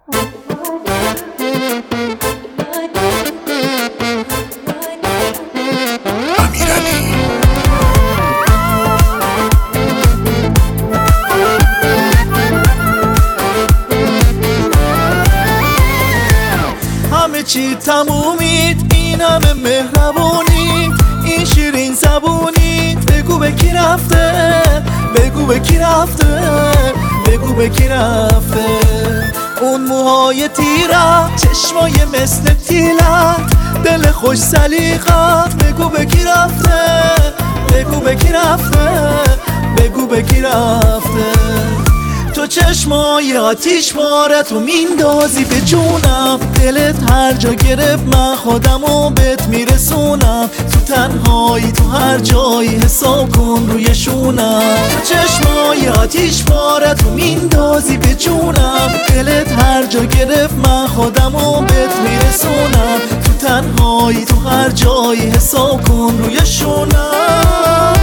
همه چی تمومید، این همه مهربونی، این شیرین زبونی. بگو به کی رفته، بگو به کی رفته، بگو به کی رفته. اون موهای تیرت، چشمای مثل تیلت، دل خوش سلیقت. بگو به کی رفته، بگو به کی رفته، بگو به کی رفته. تو چشمای آتیش باره، تو میندازی به جونم. دلت هر جا گرفت، من خودمو بهت میرسونم. تو تنهایی تو هر جایی، حساب کن روی شونم. تو چشمای آتیش باره، تو میندازی به جونم. دلت هر جا گرفت، من خودمو بهت میرسونم. تو تنهایی تو هر جایی، حساب کن روی شونم.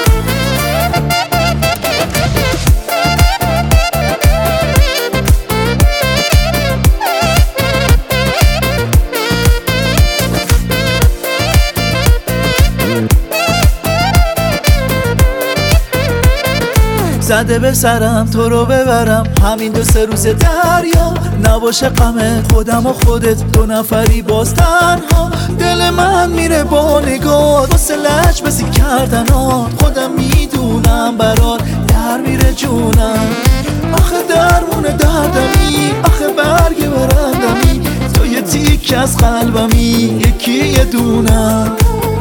زده به سرم تو رو ببرم، همین 2-3 روز دریا. نباشه غم خودم و خودت، 2 نفری باز تنها. دل من میره با نگاه، واسه لج بزی کردنات. خودم میدونم برات در میره جونم. آخه درمون دردمی، آخه برگ برندمی. تو یه تیک از قلبمی، یکی یه دونم.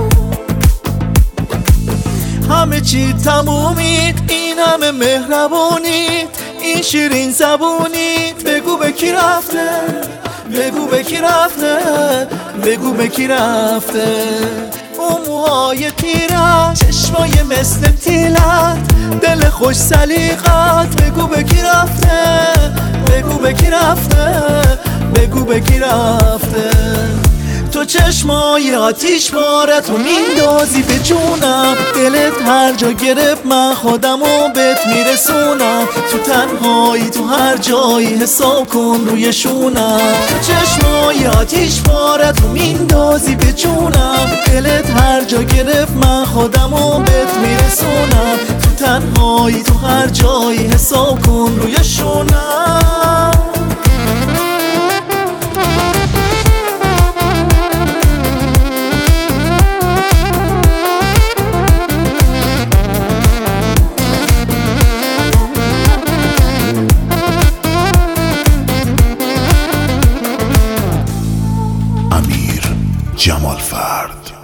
همه چی تمومید، این همه مهربونی، این شیرین زبونی. بگو به کی رفته، بگو به کی رفته، بگو به کی رفته. اون موهای تیرت، چشمای مثل تیلت، دل خوش سلیقت. بگو به کی رفته، بگو به کی رفته، بگو به کی رفته. تو چشمای آتیش باره، تو میندازی به جونم. دلت هر جا گرفت، من خودمو بهت میرسونم. تو تنهایی تو هر جایی، حساب کن روی شونم. تو چشمای آتیش باره، تو میندازی به جونم. دلت هر جا گرفت، من خودمو بهت میرسونم. تو تنهایی تو هر جایی، حساب کن روی شونم. جمال فرد.